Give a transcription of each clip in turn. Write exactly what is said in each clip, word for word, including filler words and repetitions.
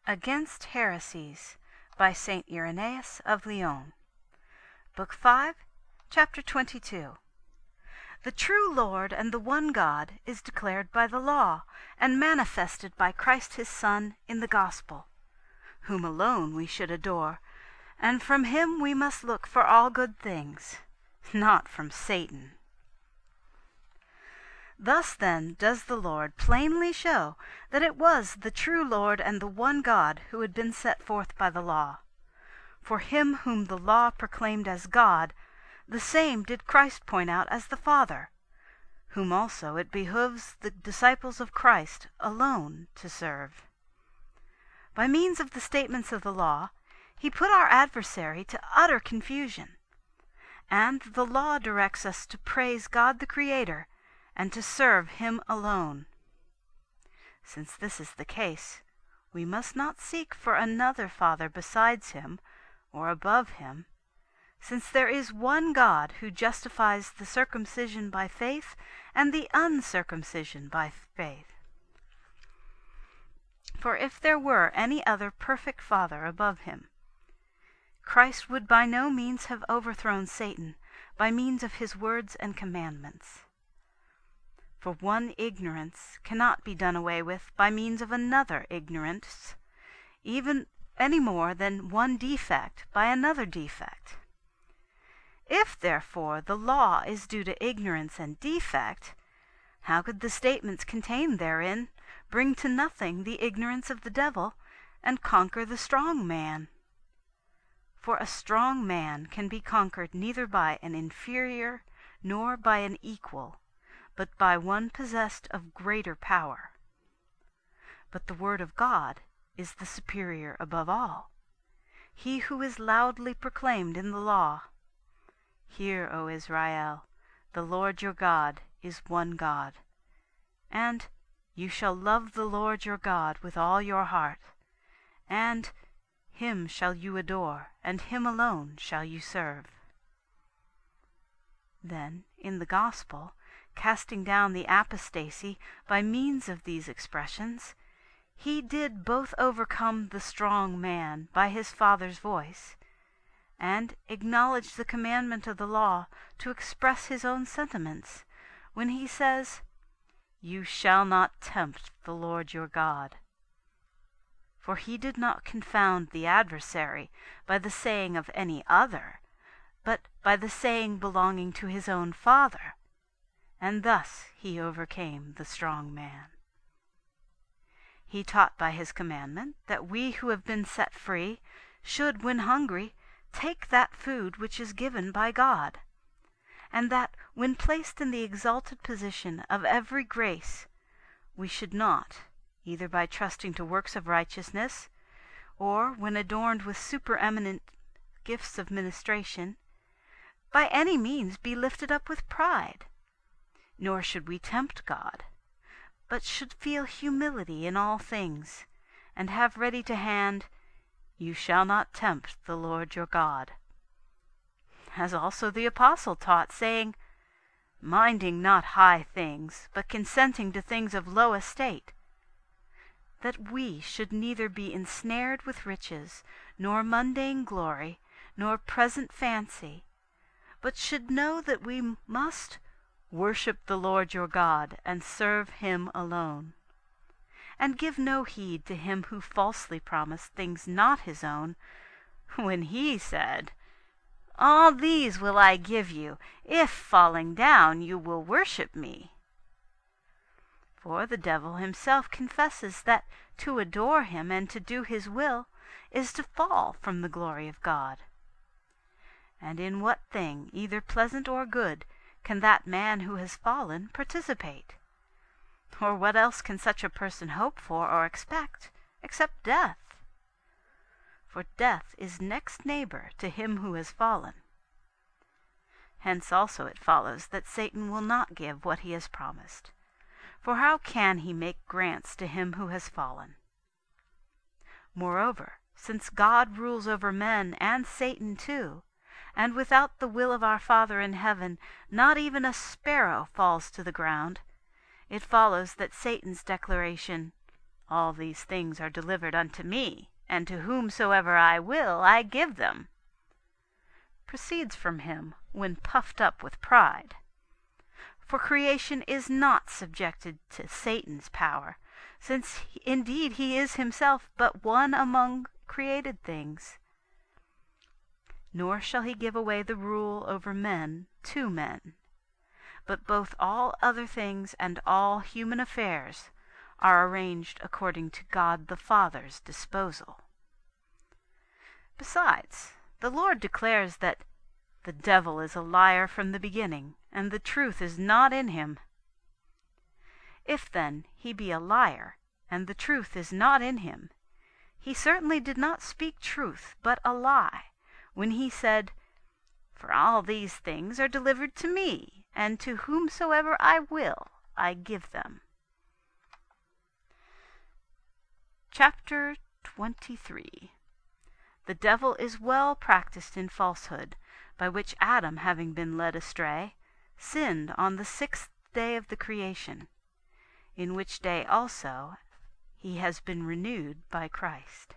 Against Heresies, by Saint Irenaeus of Lyons. Book five, Chapter twenty-two. The true Lord and the one God is declared by the law, and manifested by Christ his Son in the Gospel, whom alone we should adore, and from him we must look for all good things, not from Satan. Thus then does the Lord plainly show that it was the true Lord and the one God who had been set forth by the law. For him whom the law proclaimed as God, the same did Christ point out as the Father, whom also it behooves the disciples of Christ alone to serve. By means of the statements of the law, he put our adversary to utter confusion, and the law directs us to praise God the Creator, and to serve him alone. Since this is the case, we must not seek for another Father besides him, or above him, since there is one God who justifies the circumcision by faith and the uncircumcision by faith. For if there were any other perfect Father above him, Christ would by no means have overthrown Satan by means of his words and commandments. For one ignorance cannot be done away with by means of another ignorance, even any more than one defect by another defect. If, therefore, the law is due to ignorance and defect, how could the statements contained therein bring to nothing the ignorance of the devil and conquer the strong man? For a strong man can be conquered neither by an inferior nor by an equal, but by one possessed of greater power. But the word of God is the superior above all, he who is loudly proclaimed in the law, "Hear, O Israel, the Lord your God is one God," and "You shall love the Lord your God with all your heart," and "Him shall you adore, and him alone shall you serve." Then, in the Gospel, casting down the apostasy by means of these expressions, he did both overcome the strong man by his Father's voice, and acknowledge the commandment of the law to express his own sentiments, when he says, "You shall not tempt the Lord your God." For he did not confound the adversary by the saying of any other, but by the saying belonging to his own Father, and thus he overcame the strong man. He taught by his commandment that we who have been set free should, when hungry, take that food which is given by God, and that, when placed in the exalted position of every grace, we should not, either by trusting to works of righteousness, or when adorned with supereminent gifts of ministration, by any means be lifted up with pride. Nor should we tempt God, but should feel humility in all things, and have ready to hand, "You shall not tempt the Lord your God," as also the Apostle taught, saying, "Minding not high things, but consenting to things of low estate," that we should neither be ensnared with riches, nor mundane glory, nor present fancy, but should know that we must "worship the Lord your God, and serve him alone," and give no heed to him who falsely promised things not his own, when he said, "All these will I give you, if, falling down, you will worship me." For the devil himself confesses that to adore him and to do his will is to fall from the glory of God. And in what thing, either pleasant or good, can that man who has fallen participate? Or what else can such a person hope for or expect, except death? For death is next neighbor to him who has fallen. Hence also it follows that Satan will not give what he has promised. For how can he make grants to him who has fallen? Moreover, since God rules over men and Satan too, and without the will of our Father in heaven not even a sparrow falls to the ground, it follows that Satan's declaration, All these things are delivered unto me, and to whomsoever I will I give them," proceeds from him when puffed up with pride. For creation is not subjected to Satan's power, since indeed he is himself but one among created things. Nor shall he give away the rule over men to men, but both all other things and all human affairs are arranged according to God the Father's disposal. Besides, the Lord declares that "the devil is a liar from the beginning, and the truth is not in him." If, then, he be a liar, and the truth is not in him, he certainly did not speak truth, but a lie, when he said, "For all these things are delivered to me, and to whomsoever I will I give them." Chapter twenty-three. The devil is well practised in falsehood, by which Adam, having been led astray, sinned on the sixth day of the creation, in which day also he has been renewed by Christ.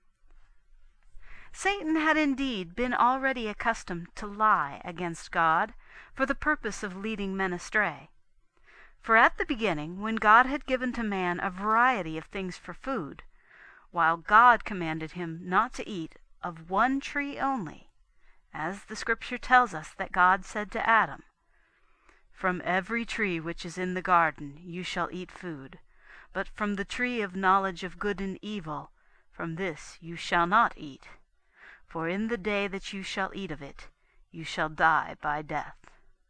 Satan had indeed been already accustomed to lie against God for the purpose of leading men astray. For at the beginning, when God had given to man a variety of things for food, while God commanded him not to eat of one tree only, as the Scripture tells us that God said to Adam, "From every tree which is in the garden you shall eat food, but from the tree of knowledge of good and evil, from this you shall not eat. For in the day that you shall eat of it, you shall die by death."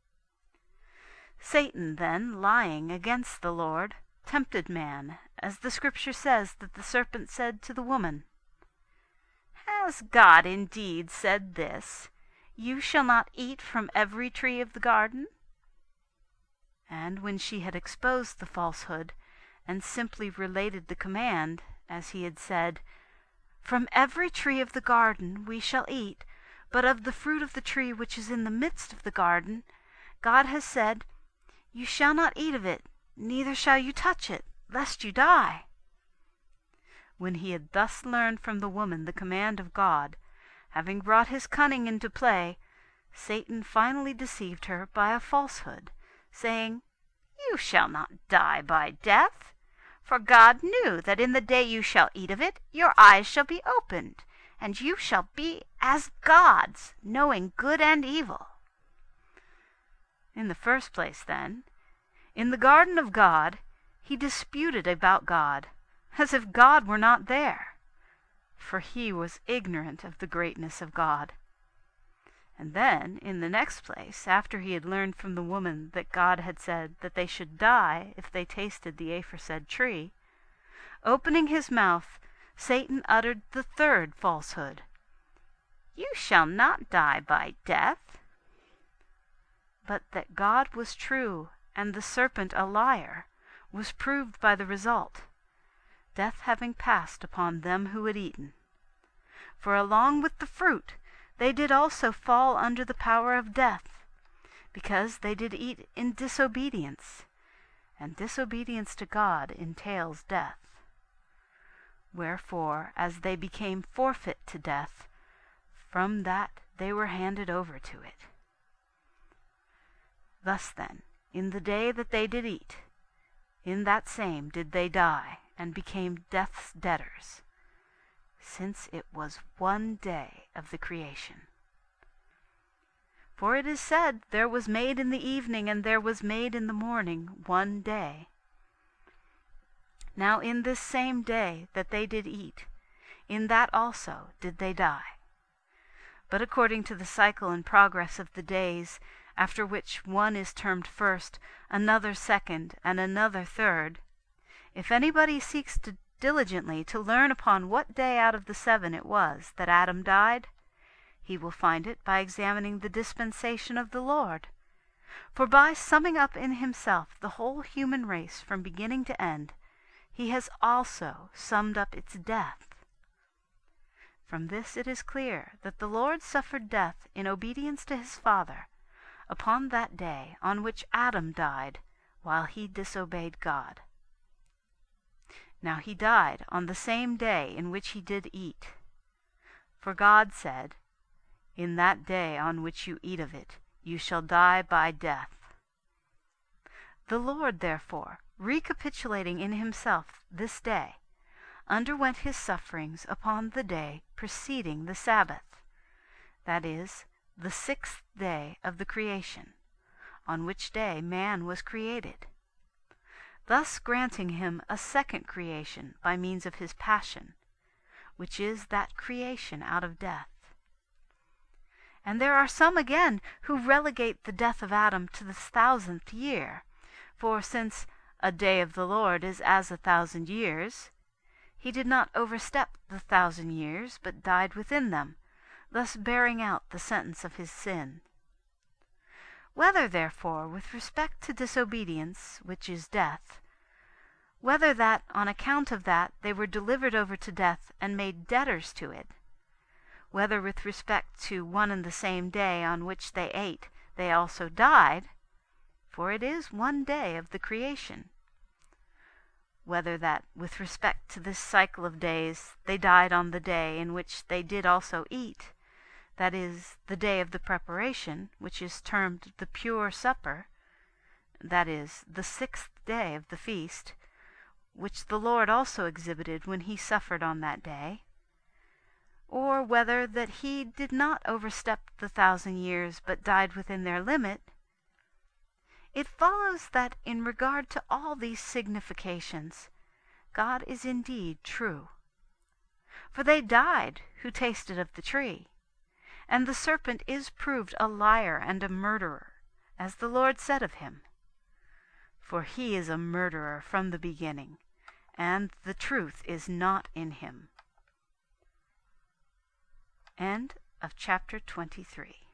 Satan then, lying against the Lord, tempted man, as the Scripture says that the serpent said to the woman, "Has God indeed said this, You shall not eat from every tree of the garden?" And when she had exposed the falsehood, and simply related the command, as he had said, "From every tree of the garden we shall eat, but of the fruit of the tree which is in the midst of the garden, God has said, You shall not eat of it, neither shall you touch it, lest you die." When he had thus learned from the woman the command of God, having brought his cunning into play, Satan finally deceived her by a falsehood, saying, "You shall not die by death. For God knew that in the day you shall eat of it, your eyes shall be opened, and you shall be as gods, knowing good and evil." In the first place, then, in the garden of God, he disputed about God, as if God were not there, for he was ignorant of the greatness of God. And then, in the next place, after he had learned from the woman that God had said that they should die if they tasted the aforesaid tree, opening his mouth, Satan uttered the third falsehood, "You shall not die by death." But that God was true and the serpent a liar was proved by the result, death having passed upon them who had eaten. For along with the fruit they did also fall under the power of death, because they did eat in disobedience, and disobedience to God entails death. Wherefore, as they became forfeit to death, from that they were handed over to it. Thus then, in the day that they did eat, in that same did they die, and became death's debtors, since it was one day of the creation. For it is said, There was made in the evening, and there was made in the morning, one day. Now in this same day that they did eat, in that also did they die. But according to the cycle and progress of the days, after which one is termed first, another second, and another third, if anybody seeks to diligently to learn upon what day out of the seven it was that Adam died, he will find it by examining the dispensation of the Lord. For by summing up in himself the whole human race from beginning to end, he has also summed up its death. From this it is clear that the Lord suffered death in obedience to his Father, upon that day on which Adam died while he disobeyed God. Now he died on the same day in which he did eat. For God said, In that day on which you eat of it, you shall die by death. The Lord, therefore, recapitulating in himself this day, underwent his sufferings upon the day preceding the Sabbath, that is, the sixth day of the creation, on which day man was created, thus granting him a second creation by means of his passion, which is that creation out of death. And there are some again who relegate the death of Adam to the thousandth year, for since a day of the Lord is as a thousand years, he did not overstep the thousand years, but died within them, thus bearing out the sentence of his sin. Whether, therefore, with respect to disobedience, which is death, whether that on account of that they were delivered over to death and made debtors to it, whether with respect to one and the same day on which they ate they also died, for it is one day of the creation, whether that with respect to this cycle of days they died on the day in which they did also eat, that is, the day of the preparation, which is termed the pure supper, that is, the sixth day of the feast, which the Lord also exhibited when he suffered on that day, or whether that he did not overstep the thousand years, but died within their limit, it follows that in regard to all these significations, God is indeed true. For they died who tasted of the tree, and the serpent is proved a liar and a murderer, as the Lord said of him. For he is a murderer from the beginning, and the truth is not in him. End of chapter twenty-three.